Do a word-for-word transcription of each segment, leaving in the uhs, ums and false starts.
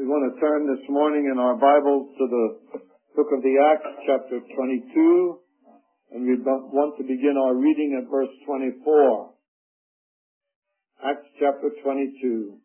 We want to turn this morning in our Bibles to the book of the Acts, chapter twenty-two, and we want to begin our reading at verse twenty-four. Acts chapter twenty-two.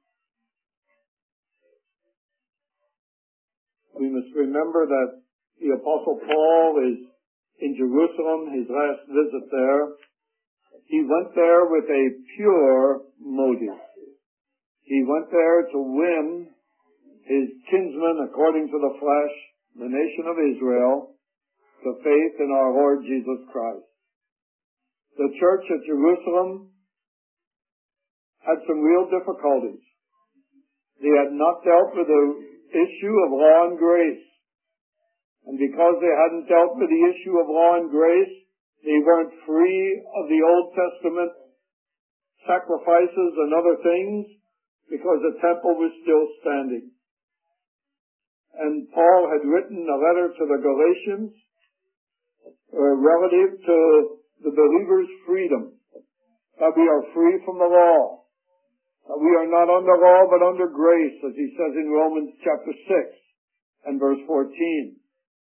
We must remember that the Apostle Paul is in Jerusalem, his last visit there. He went there with a pure motive. He went there to win his kinsmen according to the flesh, the nation of Israel, to faith in our Lord Jesus Christ. The church at Jerusalem had some real difficulties. They had not dealt with the issue of law and grace. And because they hadn't dealt with the issue of law and grace, they weren't free of the Old Testament sacrifices and other things because the temple was still standing. And Paul had written a letter to the Galatians uh, relative to the believers' freedom, that we are free from the law, that we are not under law but under grace, as he says in Romans chapter six and verse fourteen.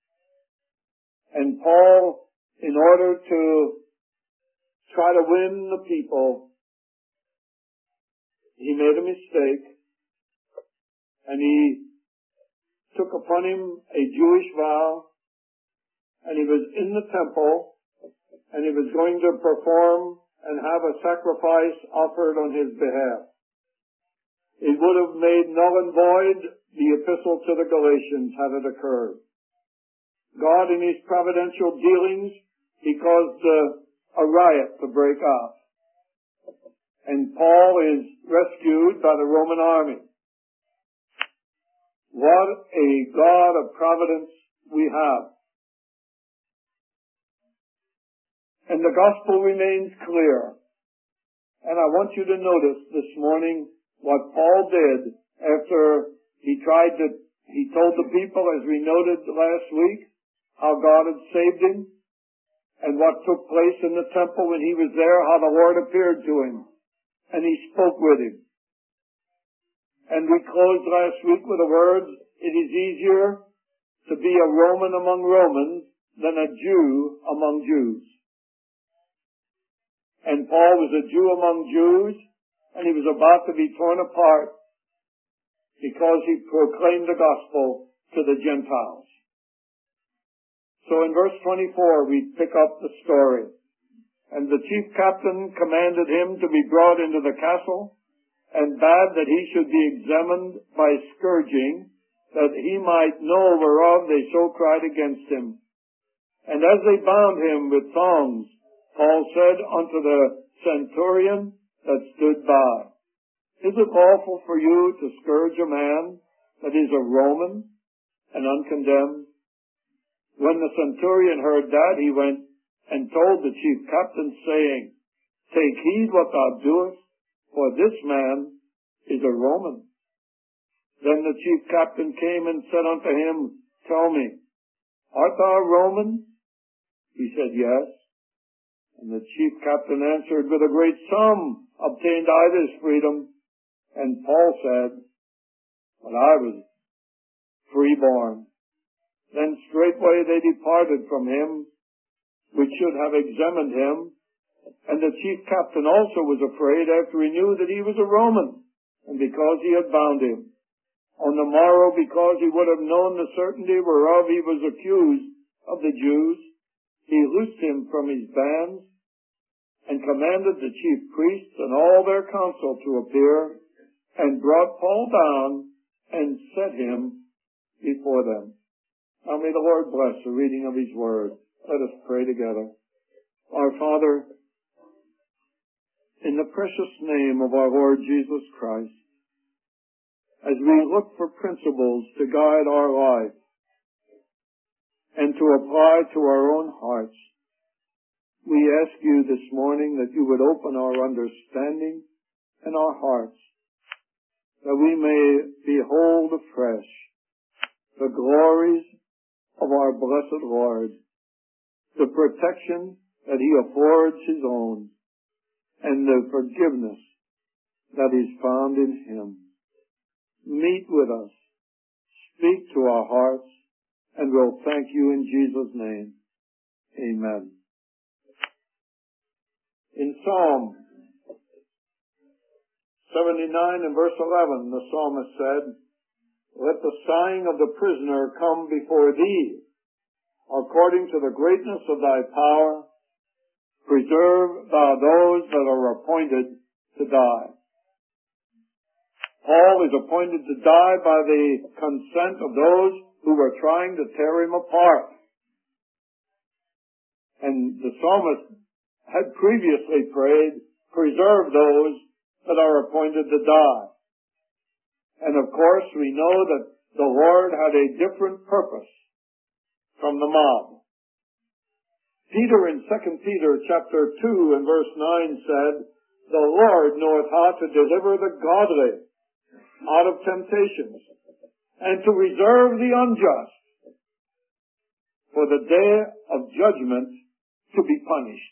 And Paul, in order to try to win the people, he made a mistake, and he took upon him a Jewish vow, and he was in the temple, and he was going to perform and have a sacrifice offered on his behalf. It would have made null and void the epistle to the Galatians had it occurred. God, in his providential dealings, he caused uh, a riot to break out. And Paul is rescued by the Roman army. What a God of providence we have. And the gospel remains clear. And I want you to notice this morning what Paul did after he tried to, he told the people, as we noted last week, how God had saved him, and what took place in the temple when he was there, how the Lord appeared to him, and he spoke with him. And we closed last week with the words, it is easier to be a Roman among Romans than a Jew among Jews. And Paul was a Jew among Jews, and he was about to be torn apart because he proclaimed the gospel to the Gentiles. So in verse twenty-four, we pick up the story. And the chief captain commanded him to be brought into the castle, and bade that he should be examined by scourging, that he might know whereof they so cried against him. And as they bound him with thongs, Paul said unto the centurion that stood by, Is it lawful for you to scourge a man that is a Roman and uncondemned? When the centurion heard that, he went and told the chief captain, saying, Take heed what thou doest, for this man is a Roman. Then the chief captain came and said unto him, Tell me, art thou a Roman? He said, Yes. And the chief captain answered, With a great sum obtained I this freedom. And Paul said, But I was freeborn. Then straightway they departed from him, which should have examined him. And the chief captain also was afraid after he knew that he was a Roman, and because he had bound him. On the morrow, because he would have known the certainty whereof he was accused of the Jews, he loosed him from his bands, and commanded the chief priests and all their council to appear, and brought Paul down, and set him before them. Now may the Lord bless the reading of his word. Let us pray together. Our Father, in the precious name of our Lord Jesus Christ, as we look for principles to guide our life and to apply to our own hearts, we ask you this morning that you would open our understanding and our hearts, that we may behold afresh the glories of our blessed Lord, the protection that he affords his own, and the forgiveness that is found in him. Meet with us speak to our hearts, and we'll thank you in Jesus' name. Amen. In Psalm seventy-nine and verse eleven, the psalmist said, "Let the sighing of the prisoner come before thee. According to the greatness of thy power, preserve thou those that are appointed to die." Paul is appointed to die by the consent of those who were trying to tear him apart. And the psalmist had previously prayed, "Preserve those that are appointed to die." And of course, we know that the Lord had a different purpose from the mob. Peter in Second Peter chapter two and verse nine said, "The Lord knoweth how to deliver the godly out of temptations, and to reserve the unjust for the day of judgment to be punished."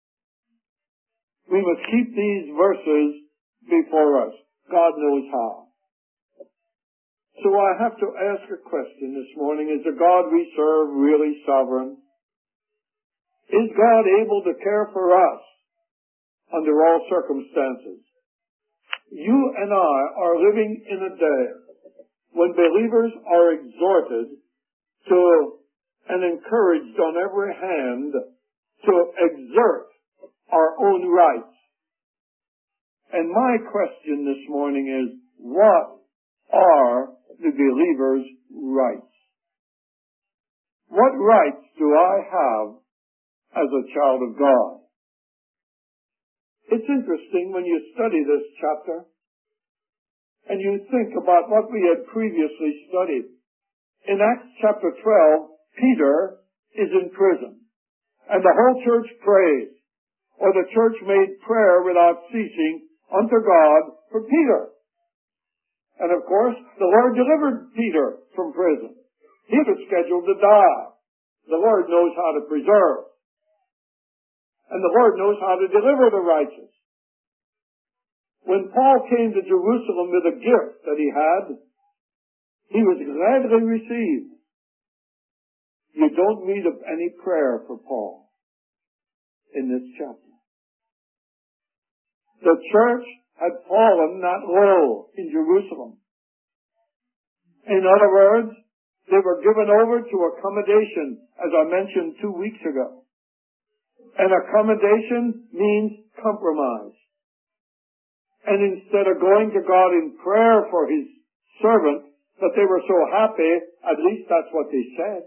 We must keep these verses before us. God knows how. So I have to ask a question this morning. Is the God we serve really sovereign? Is God able to care for us under all circumstances? You and I are living in a day when believers are exhorted to and encouraged on every hand to exert our own rights. And my question this morning is, what are the believer's rights? What rights do I have as a child of God? It's interesting when you study this chapter and you think about what we had previously studied. In Acts chapter twelve, Peter is in prison and the whole church prays, or the church made prayer without ceasing unto God for Peter. And of course, the Lord delivered Peter from prison. He was scheduled to die. The Lord knows how to preserve. And the Lord knows how to deliver the righteous. When Paul came to Jerusalem with a gift that he had, he was gladly received. You don't read of any prayer for Paul in this chapter. The church had fallen not low in Jerusalem. In other words, they were given over to accommodation, as I mentioned two weeks ago. And accommodation means compromise. And instead of going to God in prayer for His servant, that they were so happy, at least that's what they said,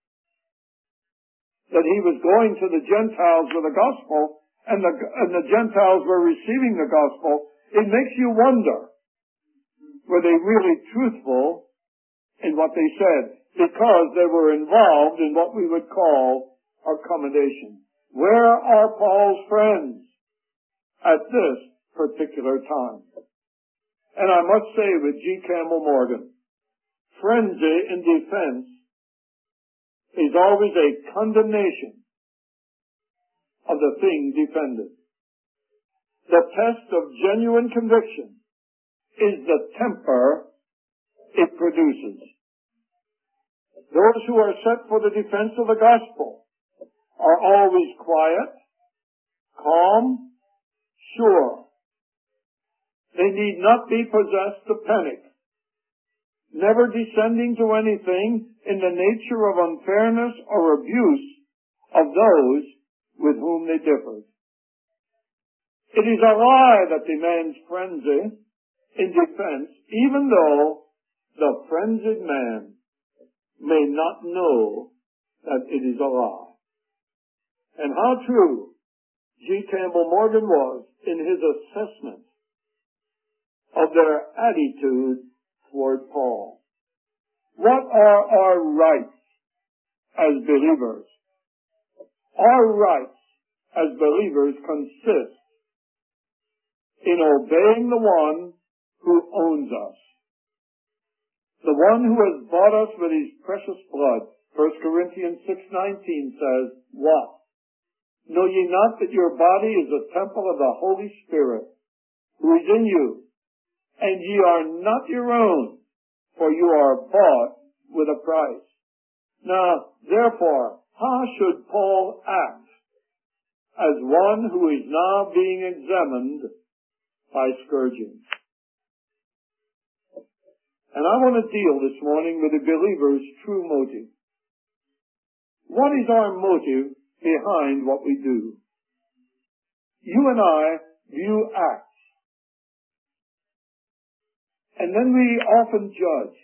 that he was going to the Gentiles with the gospel, and the, and the Gentiles were receiving the gospel, it makes you wonder, were they really truthful in what they said? Because they were involved in what we would call accommodation. Where are Paul's friends at this particular time? And I must say with G. Campbell Morgan, frenzy in defense is always a condemnation of the thing defended. The test of genuine conviction is the temper it produces. Those who are set for the defense of the gospel are always quiet, calm, sure. They need not be possessed of panic, never descending to anything in the nature of unfairness or abuse of those with whom they differ. It is a lie that demands frenzy in defense, even though the frenzied man may not know that it is a lie. And how true G. Campbell Morgan was in his assessment of their attitude toward Paul. What are our rights as believers? Our rights as believers consist in obeying the one who owns us, the one who has bought us with his precious blood. First Corinthians six nineteen says, what? Know ye not that your body is a temple of the Holy Spirit, who is in you, and ye are not your own, for you are bought with a price. Now, therefore, how should Paul act as one who is now being examined by scourging? And I want to deal this morning with the believer's true motive. What is our motive behind what we do? You and I view acts, and then we often judge.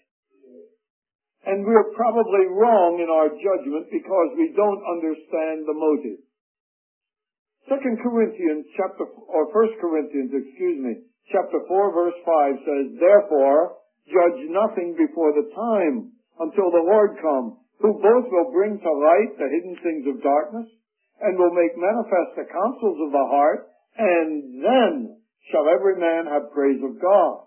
And we're probably wrong in our judgment because we don't understand the motive. Second Corinthians chapter, or First Corinthians, excuse me, chapter four verse five says, "Therefore, judge nothing before the time until the Lord come, who both will bring to light the hidden things of darkness and will make manifest the counsels of the heart, and then shall every man have praise of God."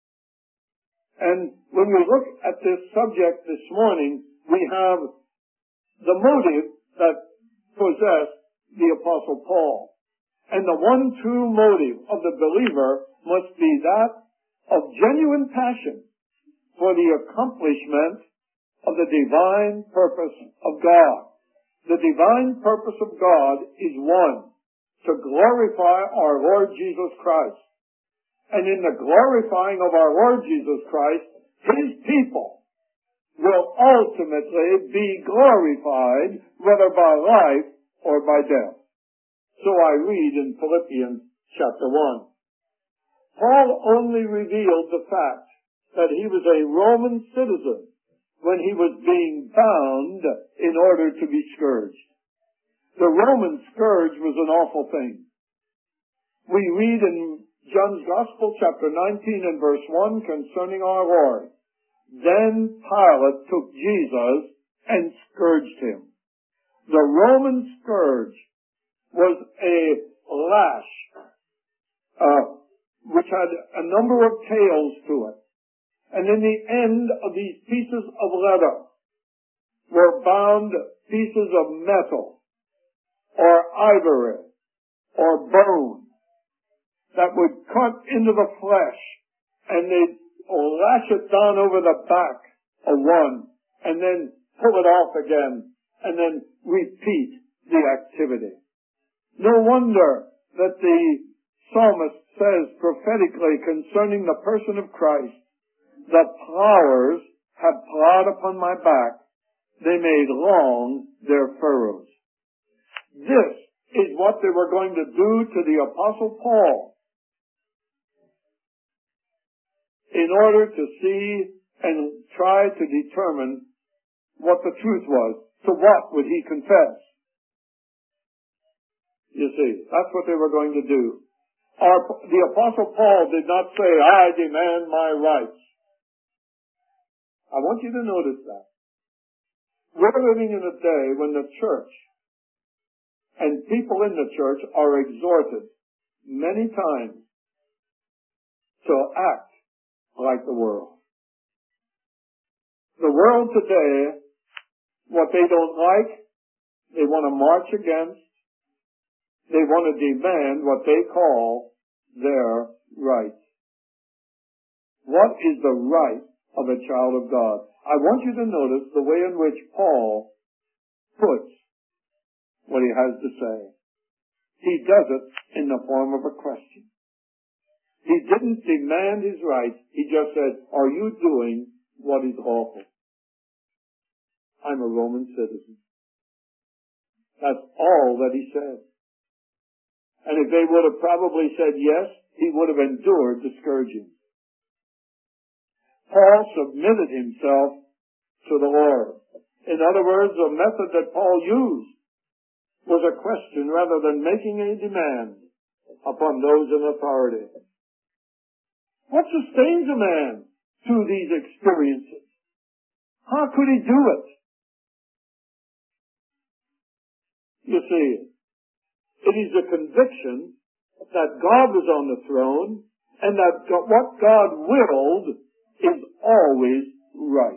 And when we look at this subject this morning, we have the motive that possessed the Apostle Paul. And the one true motive of the believer must be that of genuine passion for the accomplishment of the divine purpose of God. The divine purpose of God is one, to glorify our Lord Jesus Christ. And in the glorifying of our Lord Jesus Christ, His people will ultimately be glorified, whether by life or by death. So I read in Philippians chapter one. Paul only revealed the fact that he was a Roman citizen when he was being bound in order to be scourged. The Roman scourge was an awful thing. We read in John's Gospel, chapter nineteen and verse one, concerning our Lord. "Then Pilate took Jesus and scourged him." The Roman scourge was a lash, uh, which had a number of tails to it. And in the end of these pieces of leather were bound pieces of metal, or ivory, or bone, that would cut into the flesh, and they'd lash it down over the back of one, and then pull it off again, and then repeat the activity. No wonder that the psalmist says prophetically concerning the person of Christ, "The plowers have plowed upon my back, they made long their furrows." This is what they were going to do to the Apostle Paul, in order to see and try to determine what the truth was. To what would he confess? You see, that's what they were going to do. Our, the Apostle Paul did not say, "I demand my rights." I want you to notice that. We're living in a day when the church and people in the church are exhorted many times to act like the world. The world today, what they don't like, they want to march against. They want to demand what they call their rights. What is the right of a child of God? I want you to notice the way in which Paul puts what he has to say. He does it in the form of a question. He didn't demand his rights. He just said, "Are you doing what is lawful?" I'm a Roman citizen. That's all that he said. And if they would have probably said yes, he would have endured the scourging. Paul submitted himself to the Lord. In other words, the method that Paul used was a question rather than making a demand upon those in authority. What sustains a man through these experiences? How could he do it? You see, it is a conviction that God was on the throne and that what God willed is always right.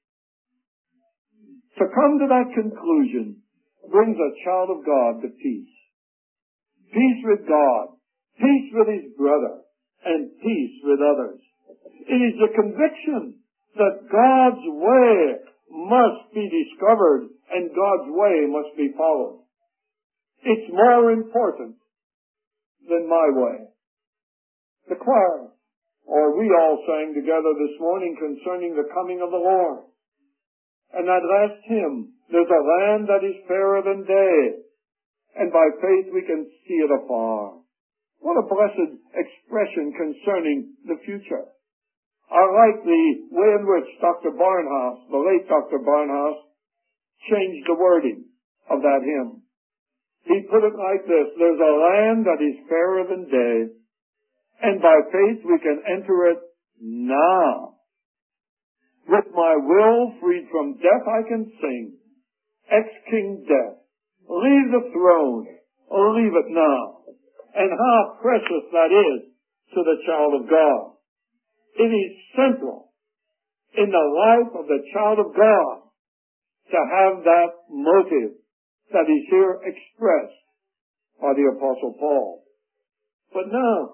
To come to that conclusion brings a child of God to peace. Peace with God, peace with his brother, and peace with others. It is the conviction that God's way must be discovered and God's way must be followed. It's more important than my way. The choir, or we all sang together this morning concerning the coming of the Lord. And that last hymn, there's a land that is fairer than day, and by faith we can see it afar. What a blessed expression concerning the future. I like the way in which Doctor Barnhouse, the late Doctor Barnhouse, changed the wording of that hymn. He put it like this: there's a land that is fairer than day, and by faith we can enter it now. With my will freed from death I can sing, ex-King Death, leave the throne, leave it now. And how precious that is to the child of God. It is central in the life of the child of God to have that motive that is here expressed by the Apostle Paul. But now,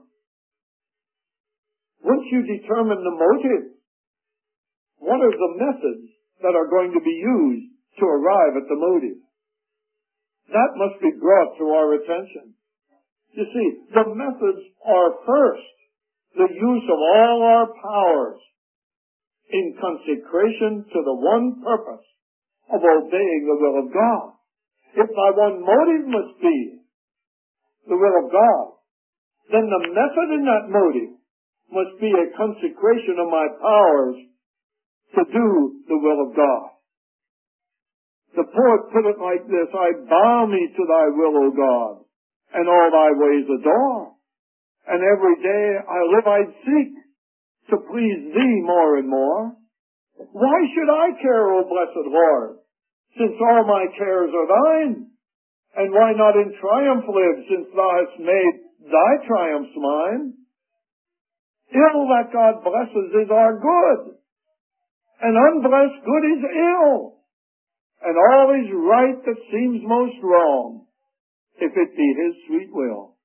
once you determine the motive, what are the methods that are going to be used to arrive at the motive? That must be brought to our attention. You see, the methods are first the use of all our powers in consecration to the one purpose of obeying the will of God. If my one motive must be the will of God, then the method in that motive must be a consecration of my powers to do the will of God. The poet put it like this: I bow me to thy will, O God, and all thy ways adore. And every day I live I'd seek to please thee more and more. Why should I care, O blessed Lord, since all my cares are thine? And why not in triumph live, since thou hast made thy triumphs mine? Ill that God blesses is our good, and unblessed good is ill. And all is right that seems most wrong, if it be his sweet will.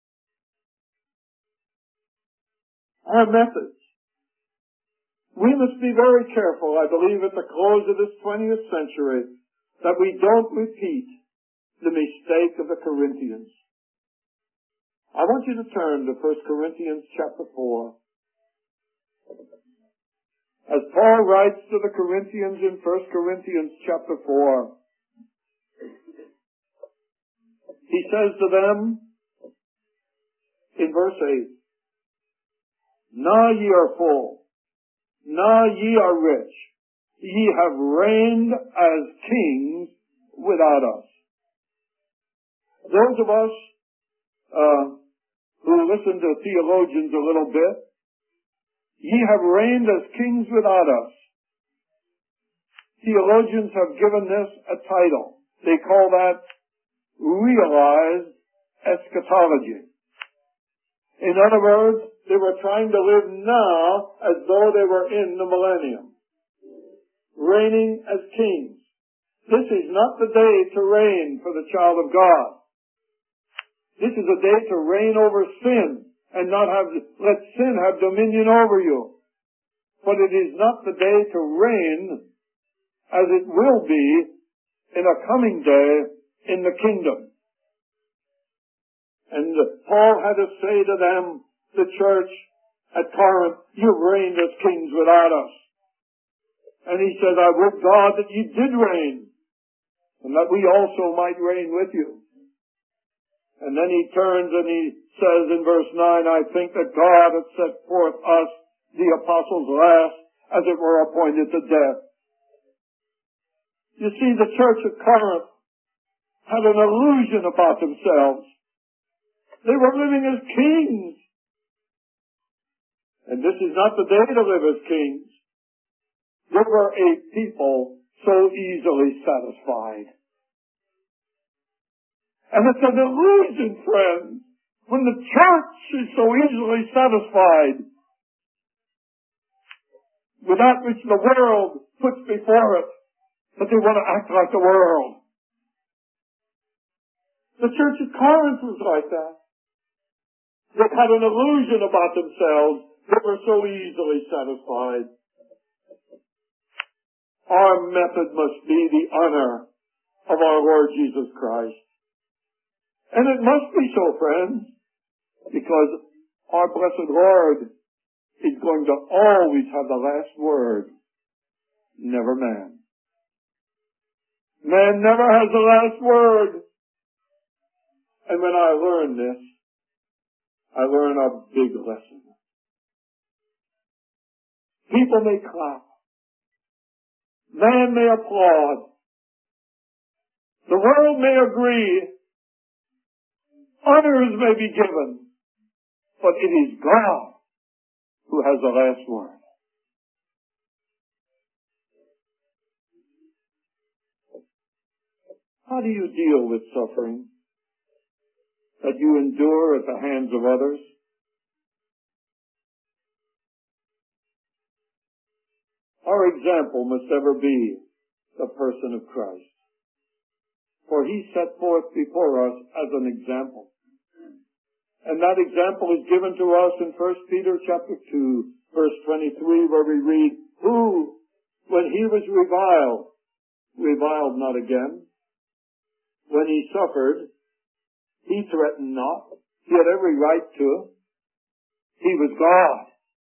Our methods. We must be very careful, I believe, at the close of this twentieth century, that we don't repeat the mistake of the Corinthians. I want you to turn to First Corinthians chapter four. As Paul writes to the Corinthians in First Corinthians chapter four, he says to them in verse eight, Now ye are full, now ye are rich, ye have reigned as kings without us. Those of us uh, who listen to theologians a little bit, ye have reigned as kings without us. Theologians have given this a title. They call that realized eschatology. In other words, they were trying to live now as though they were in the millennium, reigning as kings. This is not the day to reign for the child of God. This is a day to reign over sin and not have, let sin have dominion over you. But it is not the day to reign as it will be in a coming day in the kingdom. And Paul had to say to them, the church at Corinth, you've reigned as kings without us. And he said, I would God that ye did reign, and that we also might reign with you. And then he turns and he says in verse nine, I think that God hath set forth us, the apostles last, as it were appointed to death. You see, the church at Corinth had an illusion about themselves. They were living as kings. And this is not the day to live as kings. They were a people so easily satisfied. And it's an illusion, friends, when the church is so easily satisfied with that which the world puts before it, that they want to act like the world. The church at Corinth was like that. They had an illusion about themselves. They were so easily satisfied. Our method must be the honor of our Lord Jesus Christ. And it must be so, friends, because our blessed Lord is going to always have the last word, never man. Man never has the last word. And when I learn this, I learn a big lesson. People may clap. Man may applaud. The world may agree. Honors may be given. But it is God who has the last word. How do you deal with suffering that you endure at the hands of others? Our example must ever be the person of Christ. For he set forth before us as an example. And that example is given to us in First Peter chapter two, verse twenty-three, where we read, who, when he was reviled, reviled not again. When he suffered, he threatened not. He had every right to. He was God.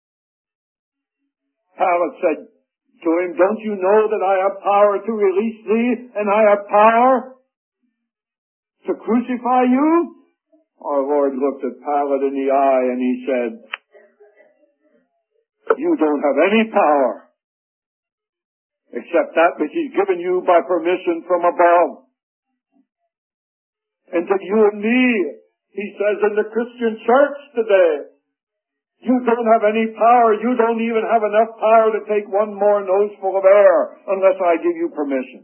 Pilate said to him, don't you know that I have power to release thee, and I have power to crucify you? Our Lord looked at Pilate in the eye and he said, you don't have any power except that which is given you by permission from above. And to you and me, he says in the Christian church today, you don't have any power. You don't even have enough power to take one more noseful of air unless I give you permission.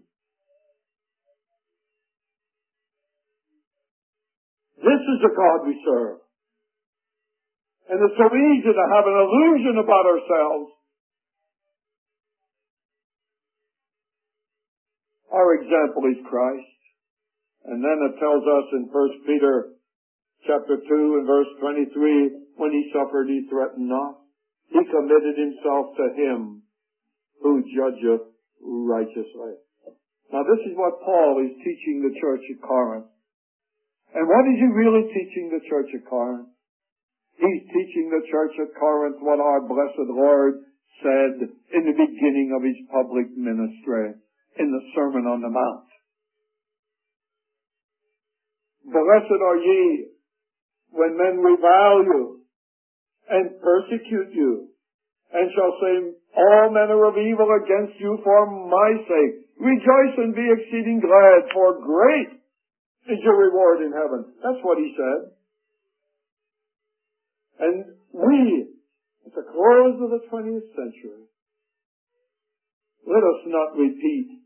This is the God we serve. And it's so easy to have an illusion about ourselves. Our example is Christ. And then it tells us in First Peter chapter two and verse twenty-three, when he suffered, he threatened not. He committed himself to him who judgeth righteously. Now this is what Paul is teaching the church at Corinth. And what is he really teaching the church at Corinth? He's teaching the church at Corinth what our blessed Lord said in the beginning of his public ministry in the Sermon on the Mount. Blessed are ye when men revile you and persecute you and shall say all manner of evil against you for my sake. Rejoice and be exceeding glad, for great is your reward in heaven. That's what he said. And we, at the close of the twentieth century, let us not repeat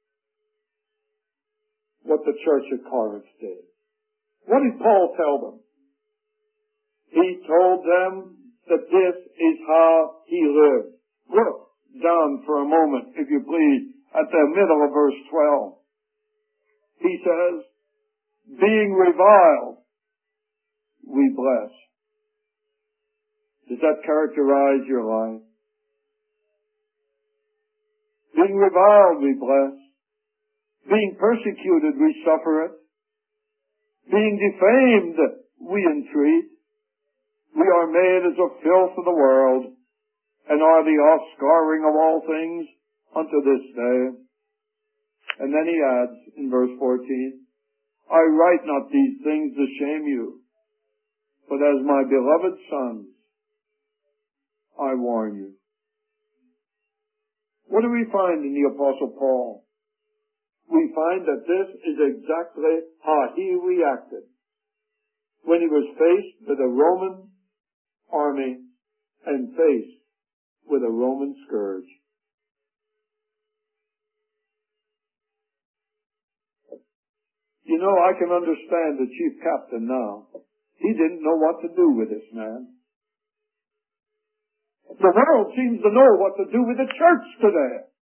what the church at Corinth did. What did Paul tell them? He told them that this is how he lived. Look down for a moment, if you please, at the middle of verse twelve. He says, being reviled, we bless. Does that characterize your life? Being reviled, we bless. Being persecuted, we suffer it. Being defamed, we entreat. We are made as a filth of the world, and are the offscouring of all things unto this day. And then he adds in verse fourteen, I write not these things to shame you, but as my beloved sons, I warn you. What do we find in the Apostle Paul? We find that this is exactly how he reacted when he was faced with a Roman army and faced with a Roman scourge. You know, I can understand the chief captain now. He didn't know what to do with this man. The world seems to know what to do with the church today.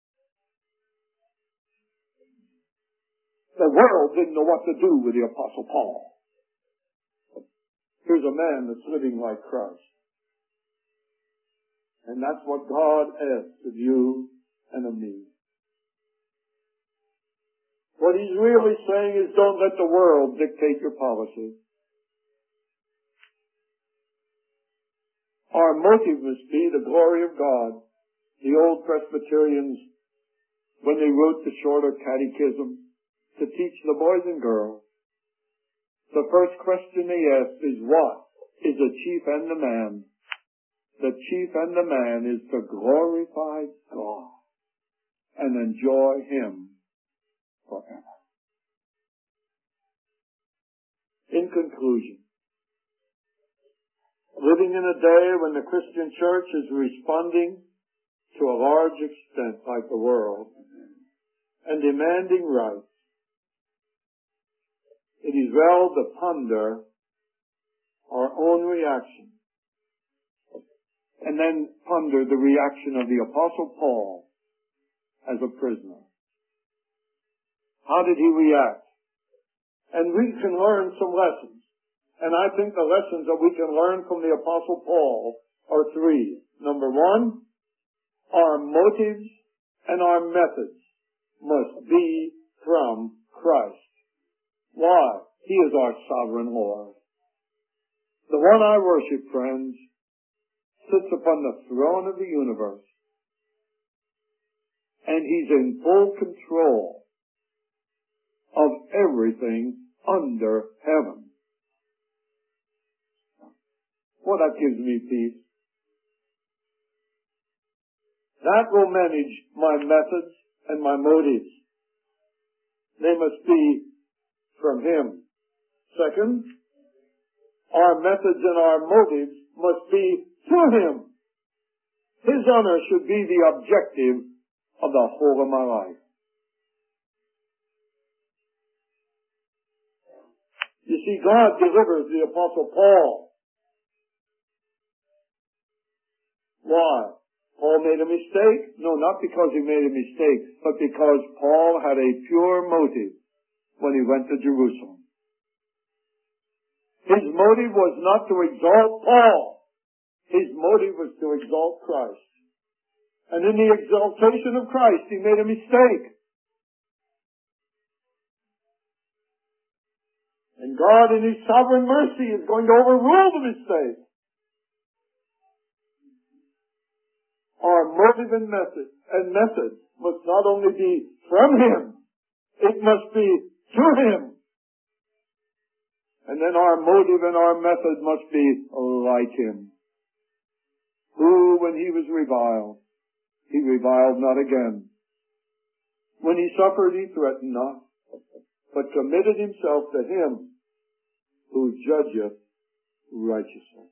The world didn't know what to do with the Apostle Paul. Here's a man that's living like Christ. And that's what God asks of you and of me. he's really saying is don't let the world dictate your policy. Our motive must be the glory of God. The old Presbyterians, when they wrote the shorter catechism to teach the boys and girls, the first question they asked is, what is the chief end of man? The chief end of man is to glorify God and enjoy Him forever. In conclusion, living in a day when the Christian church is responding to a large extent like the world and demanding rights, it is well to ponder our own reaction and then ponder the reaction of the Apostle Paul as a prisoner. How did he react? And we can learn some lessons. And I think the lessons that we can learn from the Apostle Paul are three. Number one, our motives and our methods must be from Christ. Why? He is our sovereign Lord. The one I worship, friends, sits upon the throne of the universe. And He's in full control of everything under heaven. Well, that gives me peace. That will manage my methods and my motives. They must be from Him. Second, our methods and our motives must be to Him. His honor should be the objective of the whole of my life. You see, God delivers the Apostle Paul. Why? Paul made a mistake? No, not because he made a mistake, but because Paul had a pure motive when he went to Jerusalem. His motive was not to exalt Paul. His motive was to exalt Christ. And in the exaltation of Christ, he made a mistake. And God, in His sovereign mercy, is going to overrule the mistake. Our motive and method, and method must not only be from Him, it must be to Him. And then our motive and our method must be like Him, who, when He was reviled, He reviled not again. When He suffered, He threatened not, but committed Himself to Him who judgeth righteously.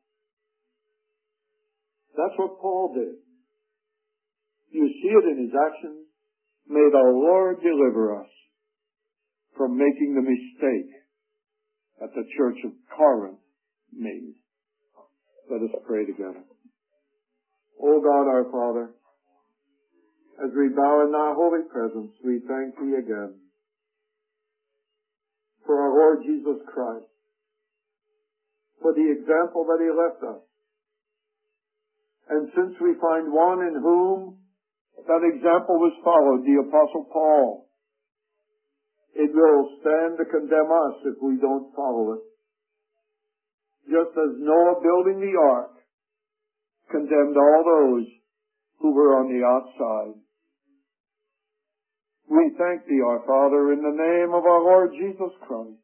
That's what Paul did. You see it in his actions. May the Lord deliver us from making the mistake that the church of Corinth made. Let us pray together. O God, our Father, as we bow in Thy holy presence, we thank Thee again for our Lord Jesus Christ, for the example that He left us. And since we find one in whom that example was followed, the Apostle Paul, it will stand to condemn us if we don't follow it. Just as Noah building the ark condemned all those who were on the outside. We thank Thee, our Father, in the name of our Lord Jesus Christ,